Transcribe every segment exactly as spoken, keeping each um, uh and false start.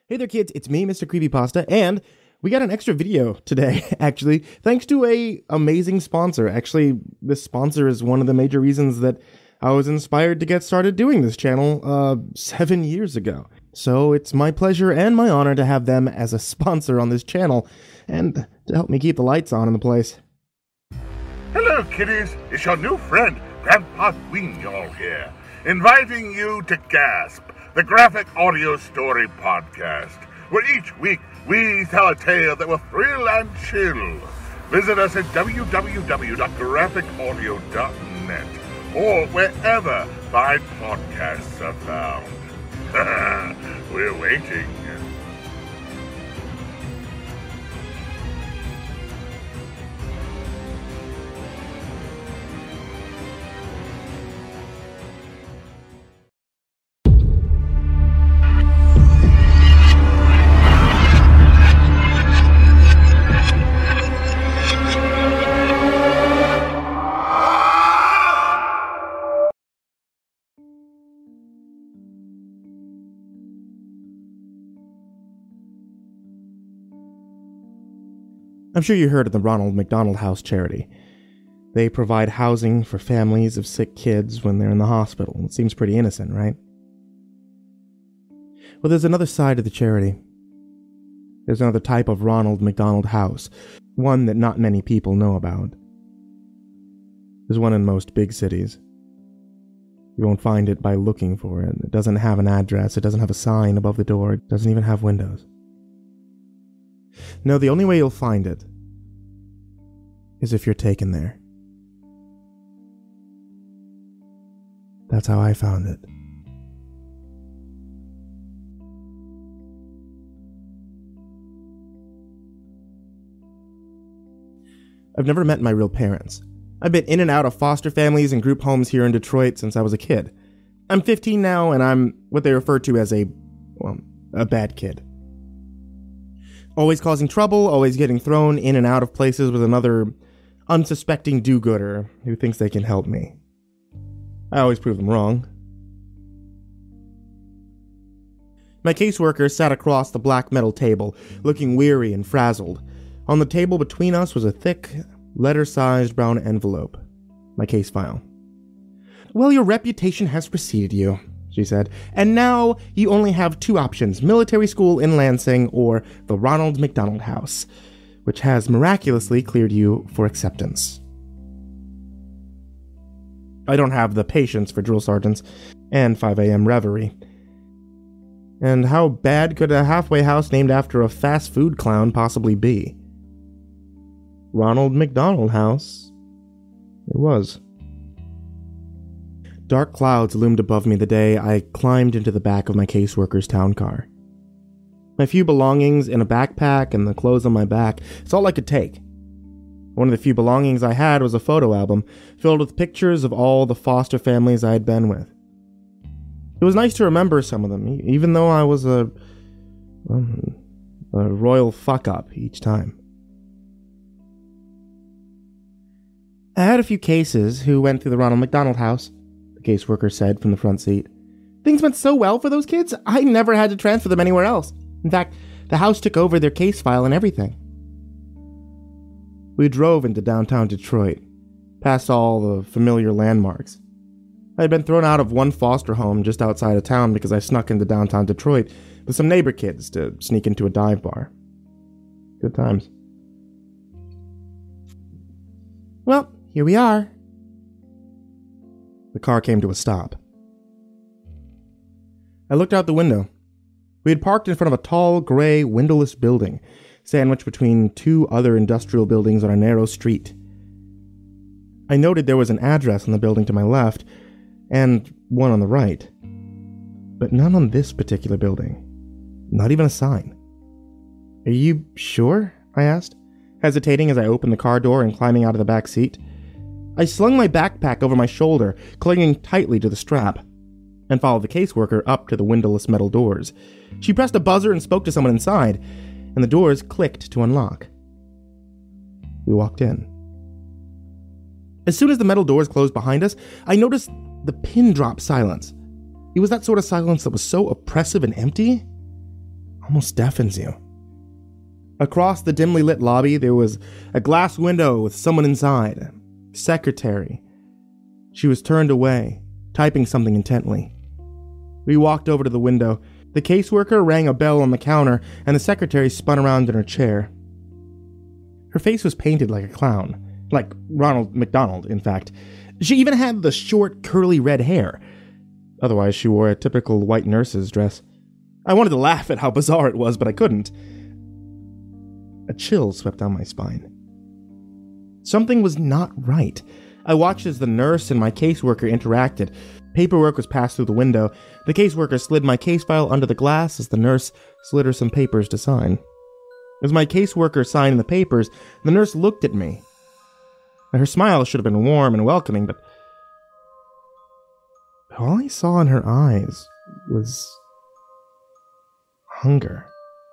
Hey there, kids. It's me, Mister Creepypasta, and we got an extra video today, actually, thanks to a amazing sponsor. Actually, this sponsor is one of the major reasons that I was inspired to get started doing this channel uh, seven years ago. So it's my pleasure and my honor to have them as a sponsor on this channel and to help me keep the lights on in the place. Hello, kiddies. It's your new friend, Grandpa Weenyall here, inviting you to Gasp, the graphic audio story podcast, where each week we tell a tale that will thrill and chill. Visit us at w w w dot graphic audio dot net or wherever fine podcasts are found. We're waiting. I'm sure you heard of the Ronald McDonald House charity. They provide housing for families of sick kids when they're in the hospital. It seems pretty innocent, right? Well, there's another side to the charity. There's another type of Ronald McDonald House, one that not many people know about. There's one in most big cities. You won't find it by looking for it. It doesn't have an address, it doesn't have a sign above the door, it doesn't even have windows. No, the only way you'll find it is if you're taken there. That's how I found it. I've never met my real parents. I've been in and out of foster families and group homes here in Detroit since I was a kid. I'm fifteen now, and I'm what they refer to as a, well, a bad kid. Always causing trouble, always getting thrown in and out of places with another unsuspecting do-gooder who thinks they can help me. I always prove them wrong. My caseworker sat across the black metal table, looking weary and frazzled. On the table between us was a thick, letter-sized brown envelope. My case file. "Well, your reputation has preceded you," she said, "and now you only have two options, military school in Lansing or the Ronald McDonald House, which has miraculously cleared you for acceptance." I don't have the patience for drill sergeants and five a.m. reverie. And how bad could a halfway house named after a fast food clown possibly be? Ronald McDonald House. It was. Dark clouds loomed above me the day I climbed into the back of my caseworker's town car. My few belongings in a backpack and the clothes on my back, it's all I could take. One of the few belongings I had was a photo album filled with pictures of all the foster families I had been with. It was nice to remember some of them, even though I was a, um, a royal fuck-up each time. I had a few cases who went through the Ronald McDonald House, the caseworker said from the front seat. "Things went so well for those kids, I never had to transfer them anywhere else. In fact, the house took over their case file and everything." We drove into downtown Detroit, past all the familiar landmarks. I had been thrown out of one foster home just outside of town because I snuck into downtown Detroit with some neighbor kids to sneak into a dive bar. Good times. "Well, here we are." The car came to a stop. I looked out the window. We had parked in front of a tall, gray, windowless building, sandwiched between two other industrial buildings on a narrow street. I noted there was an address on the building to my left, and one on the right. But none on this particular building. Not even a sign. "Are you sure?" I asked, hesitating as I opened the car door and climbing out of the back seat. I slung my backpack over my shoulder, clinging tightly to the strap, and followed the caseworker up to the windowless metal doors. She pressed a buzzer and spoke to someone inside, and the doors clicked to unlock. We walked in. As soon as the metal doors closed behind us, I noticed the pin drop silence. It was that sort of silence that was so oppressive and empty. almost deafens you. Across the dimly lit lobby, there was a glass window with someone inside, a secretary. She was turned away, typing something intently. We walked over to the window. The caseworker rang a bell on the counter, and the secretary spun around in her chair. Her face was painted like a clown, like Ronald McDonald, in fact. She even had the short, curly red hair. Otherwise, she wore a typical white nurse's dress. I wanted to laugh at how bizarre it was, but I couldn't. A chill swept down my spine. Something was not right. I watched as the nurse and my caseworker interacted. Paperwork was passed through the window. The caseworker slid my case file under the glass as the nurse slid her some papers to sign. As my caseworker signed the papers, the nurse looked at me. Her smile should have been warm and welcoming, but all I saw in her eyes was hunger.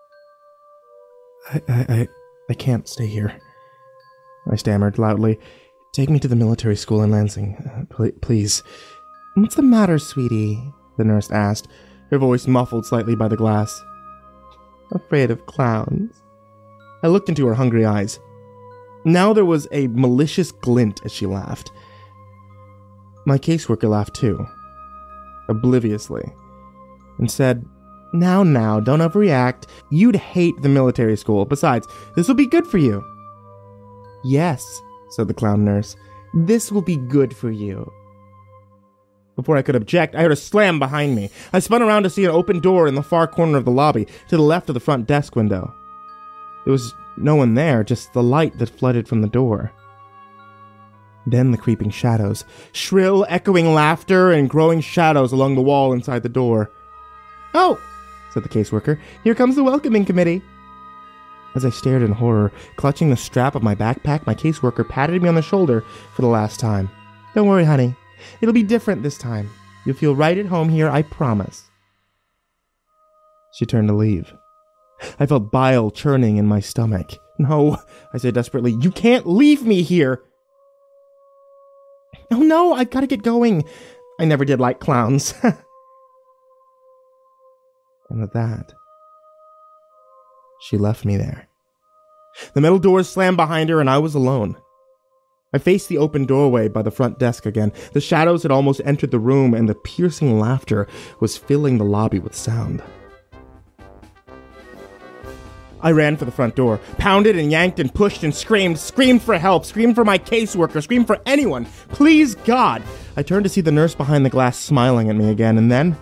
I, I, I, I can't stay here, I stammered loudly. Take me to the military school in Lansing, uh, pl- please. What's the matter, sweetie? The nurse asked, her voice muffled slightly by the glass. Afraid of clowns? I looked into her hungry eyes. Now there was a malicious glint as she laughed. My caseworker laughed too, obliviously, and said, Now, now, don't overreact. You'd hate the military school. Besides, this will be good for you. Yes, said the clown nurse. This will be good for you. Before I could object, I heard a slam behind me. I spun around to see an open door in the far corner of the lobby, to the left of the front desk window. There was no one there, just the light that flooded from the door. Then the creeping shadows, shrill, echoing laughter and growing shadows along the wall inside the door. Oh, said the caseworker, here comes the welcoming committee. As I stared in horror, clutching the strap of my backpack, my caseworker patted me on the shoulder for the last time. Don't worry, honey. It'll be different this time. You'll feel right at home here, I promise. She turned to leave. I felt bile churning in my stomach. No, I said desperately, you can't leave me here. Oh no, I've got to get going. I never did like clowns. And with that, she left me there. The metal doors slammed behind her and I was alone. I faced the open doorway by the front desk again. The shadows had almost entered the room and the piercing laughter was filling the lobby with sound. I ran for the front door, pounded and yanked and pushed and screamed, screamed for help, screamed for my caseworker, screamed for anyone. Please, God! I turned to see the nurse behind the glass smiling at me again, and then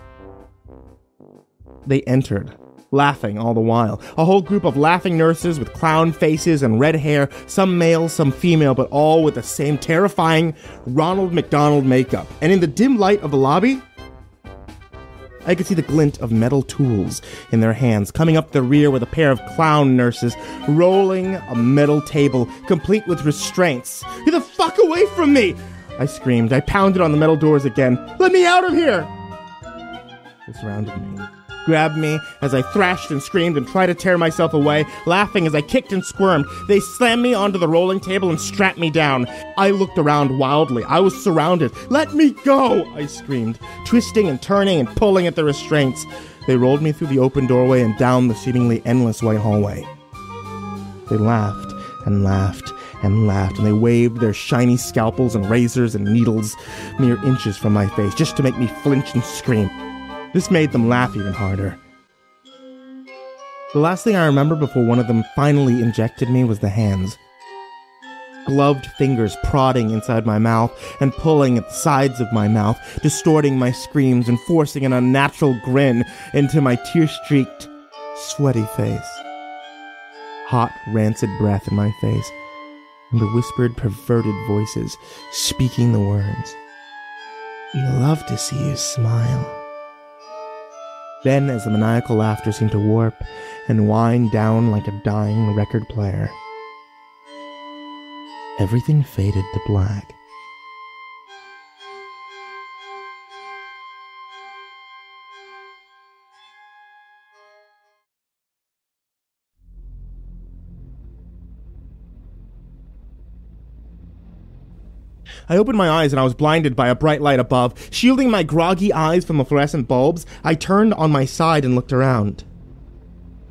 they entered, laughing all the while. A whole group of laughing nurses with clown faces and red hair, some male, some female, but all with the same terrifying Ronald McDonald makeup. And in the dim light of the lobby, I could see the glint of metal tools in their hands, coming up the rear with a pair of clown nurses, rolling a metal table, complete with restraints. Get the fuck away from me! I screamed. I pounded on the metal doors again. Let me out of here! They surrounded me, grabbed me as I thrashed and screamed and tried to tear myself away, laughing as I kicked and squirmed. They slammed me onto the rolling table and strapped me down. I looked around wildly. I was surrounded. Let me go! I screamed, twisting and turning and pulling at the restraints. They rolled me through the open doorway and down the seemingly endless white hallway. They laughed and laughed and laughed, and they waved their shiny scalpels and razors and needles mere inches from my face just to make me flinch and scream. This made them laugh even harder. The last thing I remember before one of them finally injected me was the hands. Gloved fingers prodding inside my mouth and pulling at the sides of my mouth, distorting my screams and forcing an unnatural grin into my tear-streaked, sweaty face. Hot, rancid breath in my face, and the whispered, perverted voices speaking the words. We love to see you smile. Then, as the maniacal laughter seemed to warp and wind down like a dying record player, everything faded to black. I opened my eyes and I was blinded by a bright light above. Shielding my groggy eyes from the fluorescent bulbs, I turned on my side and looked around.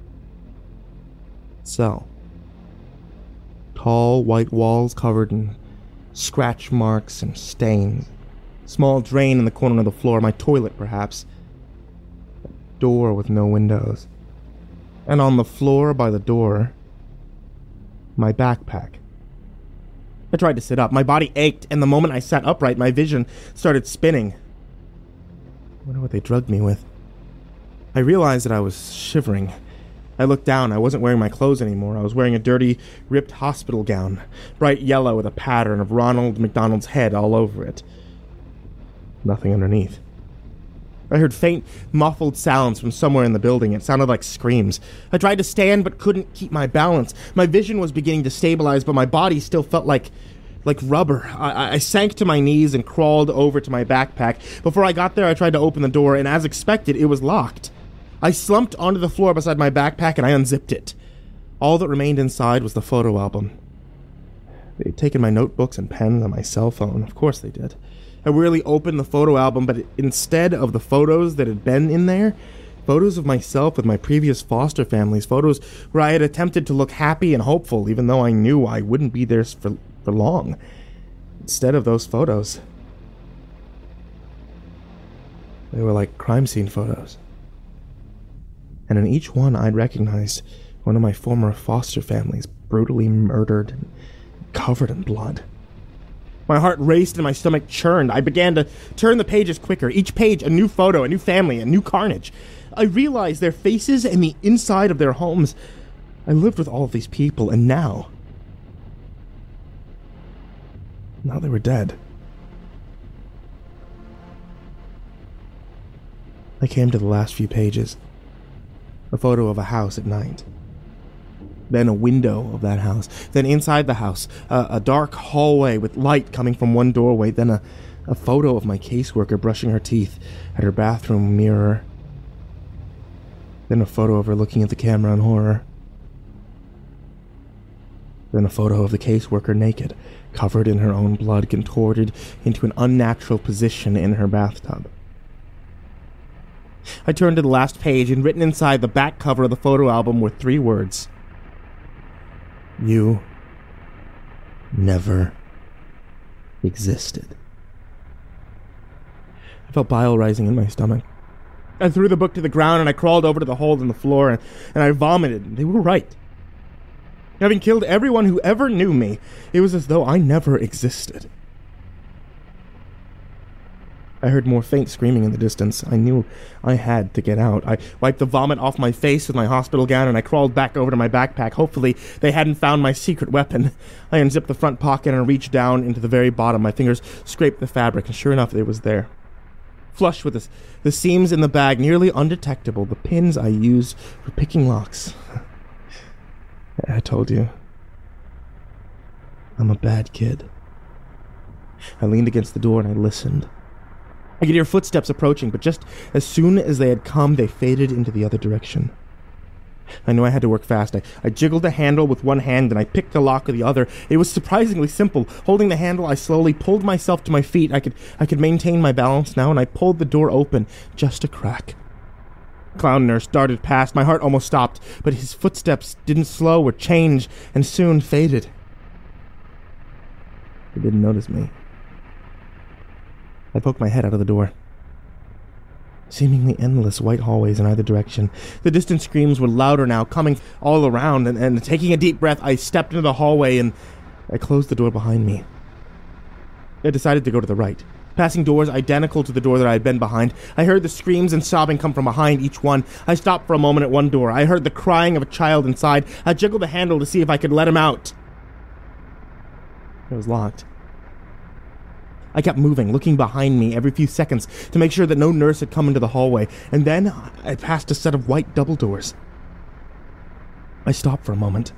cell. Tall, white walls covered in scratch marks and stains. Small drain in the corner of the floor, my toilet perhaps. A door with no windows. And on the floor by the door, my backpack. I tried to sit up. My body ached, and the moment I sat upright, my vision started spinning. I wonder what they drugged me with. I realized that I was shivering. I looked down. I wasn't wearing my clothes anymore. I was wearing a dirty, ripped hospital gown, bright yellow with a pattern of Ronald McDonald's head all over it. Nothing underneath. I heard faint, muffled sounds from somewhere in the building. It sounded like screams. I tried to stand but couldn't keep my balance. My vision was beginning to stabilize, but my body still felt like like rubber. I, I sank to my knees and crawled over to my backpack. Before I got there, I tried to open the door, and as expected, it was locked. I slumped onto the floor beside my backpack, and I unzipped it. All that remained inside was the photo album. They'd taken my notebooks and pens and my cell phone. Of course they did. I wearily opened the photo album, but instead of the photos that had been in there, photos of myself with my previous foster families, photos where I had attempted to look happy and hopeful, even though I knew I wouldn't be there for, for long. Instead of those photos, they were like crime scene photos. And in each one, I'd recognized one of my former foster families, brutally murdered and covered in blood. My heart raced and my stomach churned. I began to turn the pages quicker. Each page, a new photo, a new family, a new carnage. I realized their faces and the inside of their homes. I lived with all of these people, and now... Now they were dead. I came to the last few pages. A photo of a house at night. Then a window of that house. Then inside the house, uh, a dark hallway with light coming from one doorway. Then a, a photo of my caseworker brushing her teeth at her bathroom mirror. Then a photo of her looking at the camera in horror. Then a photo of the caseworker naked, covered in her own blood, contorted into an unnatural position in her bathtub. I turned to the last page, and written inside the back cover of the photo album were three words. You never existed. I felt bile rising in my stomach. I threw the book to the ground and I crawled over to the hole in the floor and, and I vomited. They were right. Having killed everyone who ever knew me, it was as though I never existed. I heard more faint screaming in the distance. I knew I had to get out. I wiped the vomit off my face with my hospital gown, and I crawled back over to my backpack. Hopefully, they hadn't found my secret weapon. I unzipped the front pocket and reached down into the very bottom. My fingers scraped the fabric, and sure enough, it was there. Flush with the, the seams in the bag, nearly undetectable, the pins I used for picking locks. I told you. I'm a bad kid. I leaned against the door and I listened. I could hear footsteps approaching, but just as soon as they had come, they faded into the other direction. I knew I had to work fast. I, I jiggled the handle with one hand and I picked the lock with the other. It was surprisingly simple. Holding the handle, I slowly pulled myself to my feet. I could I could maintain my balance now, and I pulled the door open, just a crack. Clown nurse darted past. My heart almost stopped, but his footsteps didn't slow or change, and soon faded. He didn't notice me. I poked my head out of the door. Seemingly endless white hallways in either direction. The distant screams were louder now, coming all around, and, and taking a deep breath, I stepped into the hallway and I closed the door behind me. I decided to go to the right. Passing doors identical to the door that I had been behind, I heard the screams and sobbing come from behind each one. I stopped for a moment at one door. I heard the crying of a child inside. I jiggled the handle to see if I could let him out. It was locked. I kept moving, looking behind me every few seconds to make sure that no nurse had come into the hallway, and then I passed a set of white double doors. I stopped for a moment.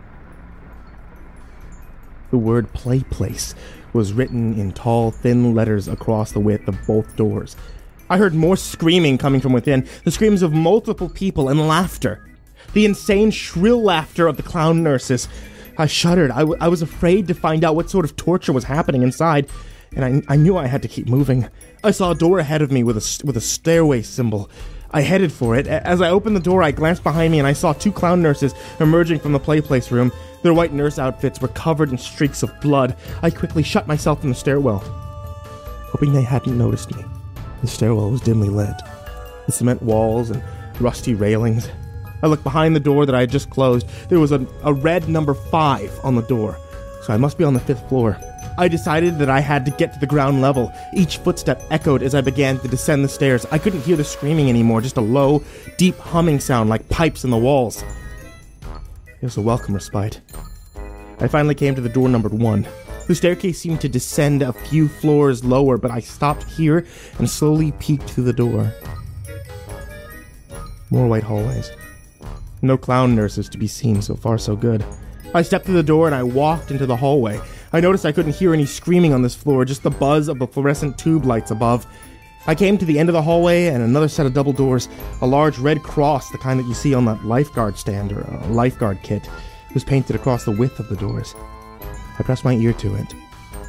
The word Play Place was written in tall, thin letters across the width of both doors. I heard more screaming coming from within, the screams of multiple people and laughter. The insane, shrill laughter of the clown nurses. I shuddered. I, w- I was afraid to find out what sort of torture was happening inside, and I, I knew I had to keep moving. I saw a door ahead of me with a, with a stairway symbol. I headed for it. As I opened the door, I glanced behind me and I saw two clown nurses emerging from the play place room. Their white nurse outfits were covered in streaks of blood. I quickly shut myself in the stairwell, hoping they hadn't noticed me. The stairwell was dimly lit, the cement walls and rusty railings. I looked behind the door that I had just closed. There was a, a red number five on the door, so I must be on the fifth floor. I decided that I had to get to the ground level. Each footstep echoed as I began to descend the stairs. I couldn't hear the screaming anymore, just a low, deep humming sound like pipes in the walls. It was a welcome respite. I finally came to the door numbered one. The staircase seemed to descend a few floors lower, but I stopped here and slowly peeked through the door. More white hallways. No clown nurses to be seen. So far, so good. I stepped through the door and I walked into the hallway. I noticed I couldn't hear any screaming on this floor, just the buzz of the fluorescent tube lights above. I came to the end of the hallway and another set of double doors. A large red cross, the kind that you see on that lifeguard stand or a lifeguard kit, was painted across the width of the doors. I pressed my ear to it.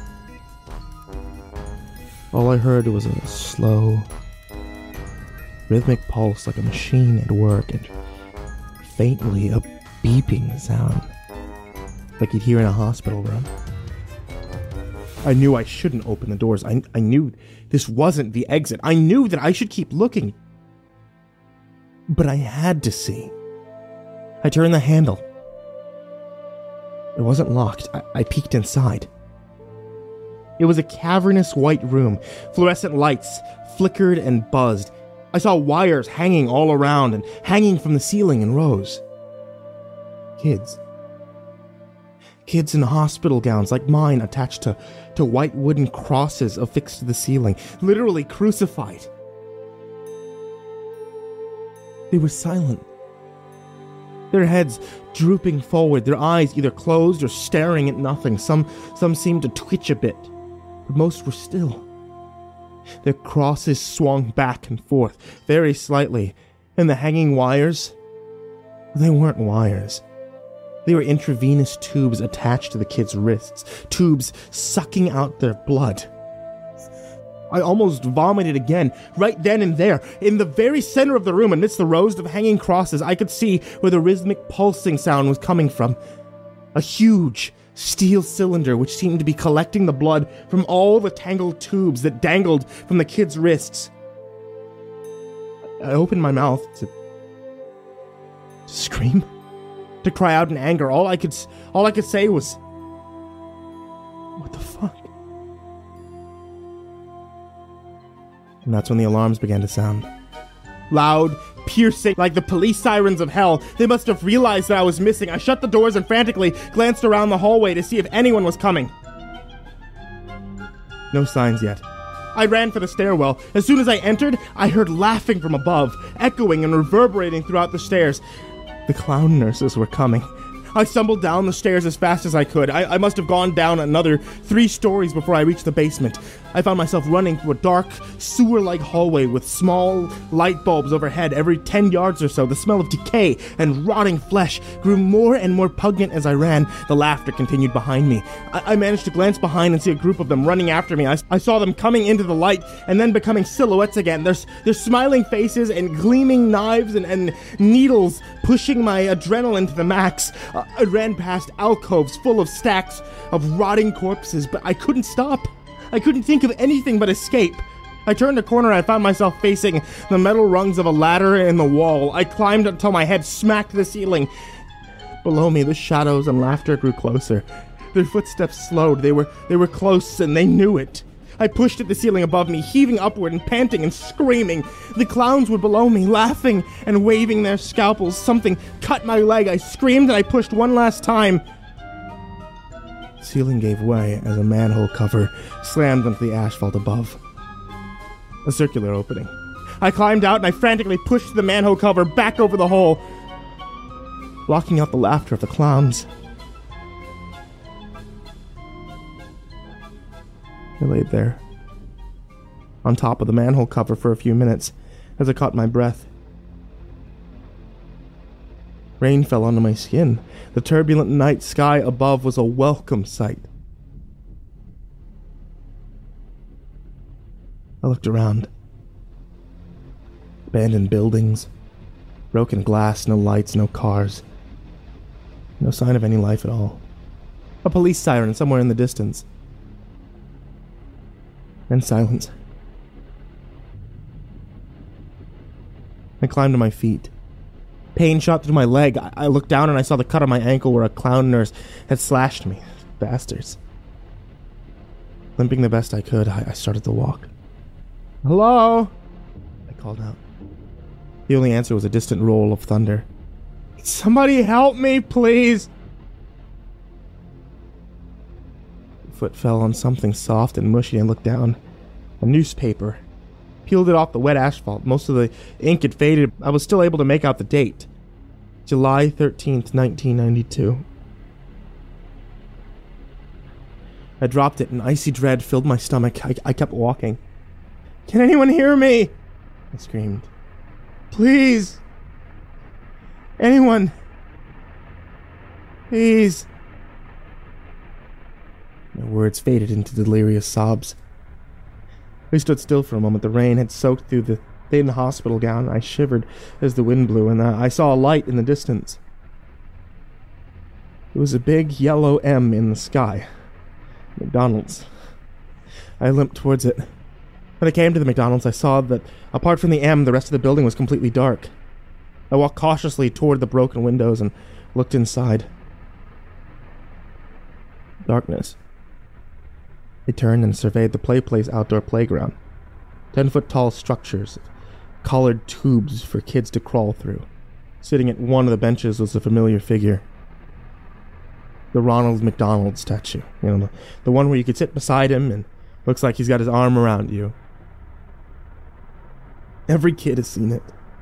All I heard was a slow, rhythmic pulse like a machine at work, and faintly a beeping sound, like you'd hear in a hospital room. I knew I shouldn't open the doors. I, I knew this wasn't the exit. I knew that I should keep looking. But I had to see. I turned the handle. It wasn't locked. I, I peeked inside. It was a cavernous white room. Fluorescent lights flickered and buzzed. I saw wires hanging all around and hanging from the ceiling in rows. Kids. Kids in hospital gowns like mine attached to, to white wooden crosses affixed to the ceiling, literally crucified. They were silent. Their heads drooping forward, their eyes either closed or staring at nothing. Some, some seemed to twitch a bit, but most were still. Their crosses swung back and forth, very slightly, and the hanging wires, they weren't wires. They were intravenous tubes attached to the kids' wrists, tubes sucking out their blood. I almost vomited again, right then and there. In the very center of the room, amidst the rows of hanging crosses, I could see where the rhythmic pulsing sound was coming from. A huge steel cylinder which seemed to be collecting the blood from all the tangled tubes that dangled from the kids' wrists. I opened my mouth to, to scream. To cry out in anger. All I could, all I could say was, "What the fuck?" And that's when the alarms began to sound. Loud, piercing, like the police sirens of hell. They must have realized that I was missing. I shut the doors and frantically glanced around the hallway to see if anyone was coming. No signs yet. I ran for the stairwell. As soon as I entered, I heard laughing from above, echoing and reverberating throughout the stairs. The clown nurses were coming. I stumbled down the stairs as fast as I could. I, I must have gone down another three stories before I reached the basement. I found myself running through a dark, sewer-like hallway with small light bulbs overhead every ten yards or so. The smell of decay and rotting flesh grew more and more pungent as I ran. The laughter continued behind me. I, I managed to glance behind and see a group of them running after me. I, I saw them coming into the light and then becoming silhouettes again. Their, their smiling faces and gleaming knives and, and needles pushing my adrenaline to the max. Uh, I ran past alcoves full of stacks of rotting corpses, but I couldn't stop. I couldn't think of anything but escape. I turned a corner and I found myself facing the metal rungs of a ladder in the wall. I climbed until my head smacked the ceiling. Below me, the shadows and laughter grew closer. Their footsteps slowed. They were they were close, and they knew it. I pushed at the ceiling above me, heaving upward and panting and screaming. The clowns were below me, laughing and waving their scalpels. Something cut my leg. I screamed and I pushed one last time. The ceiling gave way as a manhole cover slammed onto the asphalt above. A circular opening. I climbed out and I frantically pushed the manhole cover back over the hole, blocking out the laughter of the clowns. I laid there, on top of the manhole cover for a few minutes, as I caught my breath. Rain fell onto my skin. The turbulent night sky above was a welcome sight. I looked around. abandoned buildings, broken glass, no lights, no cars. No sign of any life at all. A police siren somewhere in the distance. And silence. I climbed to my feet. Pain shot through my leg. I, I looked down and I saw the cut on my ankle where a clown nurse had slashed me. Bastards. Limping the best I could, I, I started to walk. "Hello?" I called out. The only answer was a distant roll of thunder. "Somebody help me, please!" My foot fell on something soft and mushy and looked down. A newspaper. Peeled it off the wet asphalt. Most of the ink had faded. I was still able to make out the date. July thirteenth, nineteen ninety-two. I dropped it and icy dread filled my stomach. I, I kept walking. "Can anyone hear me?" I screamed. "Please! Anyone! Please!" My words faded into delirious sobs. We stood still for a moment. The rain had soaked through the thin hospital gown. I shivered as the wind blew, and I saw a light in the distance. It was a big yellow M in the sky. McDonald's. I limped towards it. When I came to the McDonald's, I saw that, apart from the M, the rest of the building was completely dark. I walked cautiously toward the broken windows and looked inside. Darkness. I turned and surveyed the play place outdoor playground. Ten-foot-tall structures, collared tubes for kids to crawl through. Sitting at one of the benches was a familiar figure. The Ronald McDonald statue. You know, the, the one where you could sit beside him and looks like he's got his arm around you. Every kid has seen it.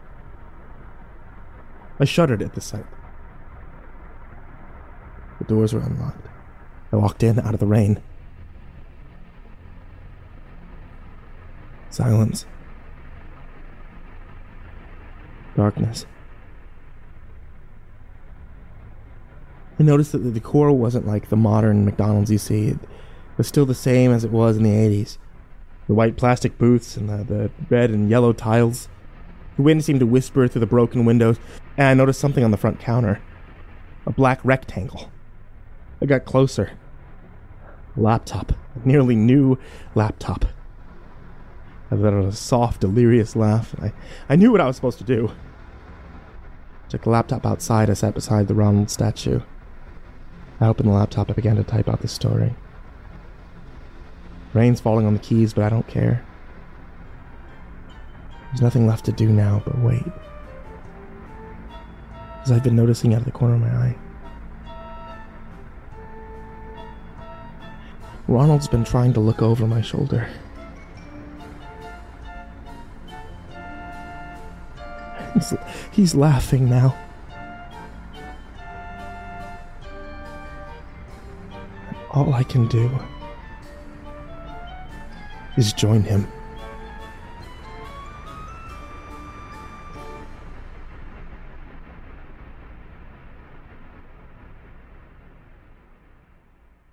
I shuddered at the sight. The doors were unlocked. I walked in out of the rain. Silence. Darkness. I noticed that the decor wasn't like the modern McDonald's you see. It was still the same as it was in the eighties. The white plastic booths and the, the red and yellow tiles. The wind seemed to whisper through the broken windows, and I noticed something on the front counter. A black rectangle. I got closer. A laptop. A nearly new laptop. I let out a soft, delirious laugh, and I, I knew what I was supposed to do. I took the laptop outside. I sat beside the Ronald statue. I opened the laptop. I began to type out the story. Rain's falling on the keys, but I don't care. There's nothing left to do now but wait. As I've been noticing out of the corner of my eye. Ronald's been trying to look over my shoulder. He's, he's laughing now. All I can do is join him.